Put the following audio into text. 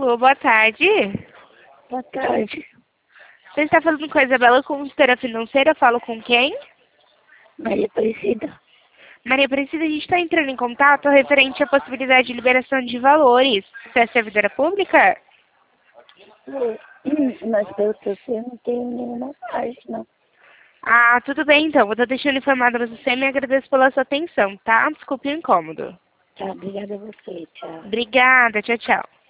Alô, boa tarde. Boa tarde, Você está falando com a Isabela, consultora financeira? Falo com quem? Maria Aparecida. Maria Aparecida, a gente está entrando em contato referente à possibilidade de liberação de valores. Você é servidora pública? Mas pelo que eu sei, eu não tenho nenhuma parte, não. Ah, tudo bem então. Vou estar deixando informada você e me agradeço pela sua atenção, tá? Desculpe o incômodo. Tá, obrigada a você, tchau. Obrigada, tchau, tchau.